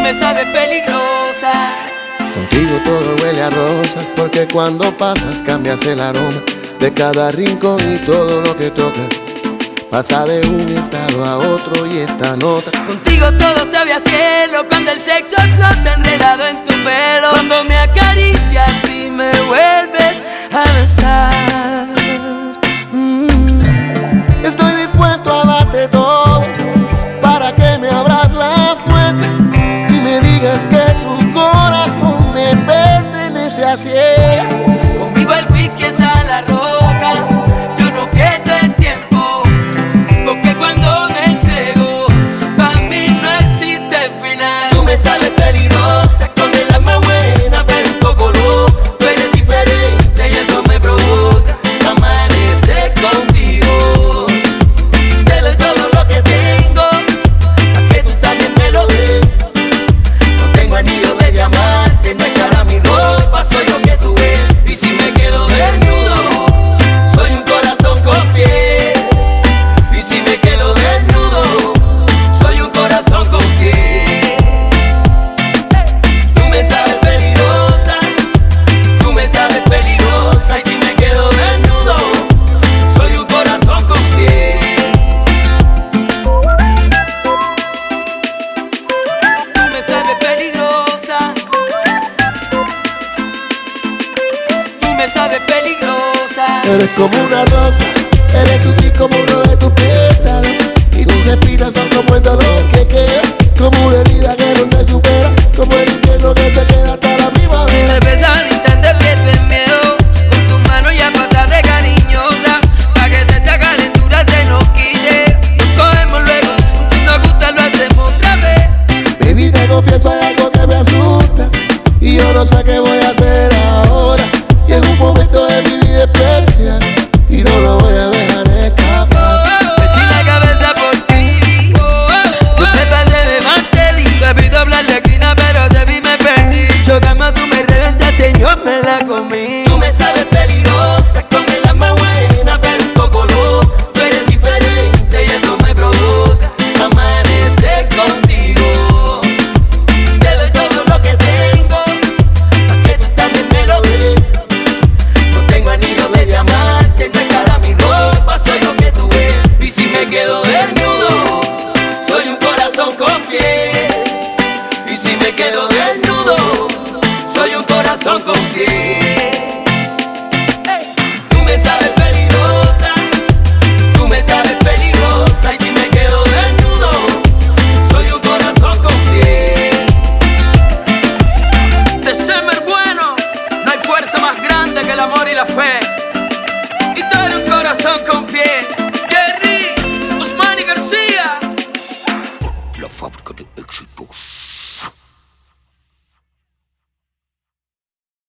me sabes peligrosa. Contigo todo huele a rosas, porque cuando pasas cambias el aroma de cada rincón y todo lo que tocas pasa de un estado a otro y esta nota. Contigo todo sabe a cielo, cuando el sexo explota enredado en tu pelo. Cuando me acaricias y me vuelves a besar. Estoy dispuesto a darte todo para que me abras las puertas y me digas que tu corazón me pertenece a ciegas. Conmigo el whisky es a la roca, yo no pierdo el tiempo, porque cuando me entrego, para mí no existe final. Tú me sabes peligrosa, con el alma buena, pero un poco loca. Tú eres diferente y eso me provoca amanecer contigo. Te doy todo lo que tengo, a que tú también me lo des. No tengo anillo de diamante, no es cara mi ropa, soy lo que tú ves. Y si me quedo desnudo, soy un corazón con pies. Y si me quedo desnudo, soy un corazón con pies. Tú me sabes peligrosa, tú me sabes peligrosa. Y si me quedo desnudo, soy un corazón con pies. Tú me sabes peligrosa, tú me sabes peligrosa. Eres como una rosa, eres sutil como uno de tus pétalos, y tus espinas son como el dolor que queda, como una herida que no se supera, como el invierno que se queda hasta la Si primavera. me besas al instante pierdes miedo, con tus manos ya pasas de cariñosa, pa' que esta calentura se nos quite. Nos cogemos luego, y si nos gusta lo hacemos otra vez. Baby, te confieso, hay algo que me asusta, y yo no sé qué voy a hacer ahora. Llega un momento de mi vida especial, y no lo voy a dejar escapar. Metí la cabeza por ti, yo te pasé de más te di. Debí doblar la esquina pero te vi me perdí. Chocamos, tú me reventaste y yo me la comí. Tú me sabes peligrosa, con el alma buena, pero un poco loca. Tú eres diferente y eso me provoca amanecer contigo. Te doy todo lo que tengo, pa' que tú también me lo des. No tengo anillo de diamante, no es cara mi ropa, soy lo que tú ves. Y si me quedo desnudo, soy un corazón con pies. Y si me quedo desnudo, soy un corazón con pies. Tú me sabes peligrosa, tú me sabes peligrosa. Y si me quedo desnudo, soy un corazón con pies. De ser bueno, no hay fuerza más grande que el amor y la fe. Y tú eres un corazón con pie. Jerry, Usman y García.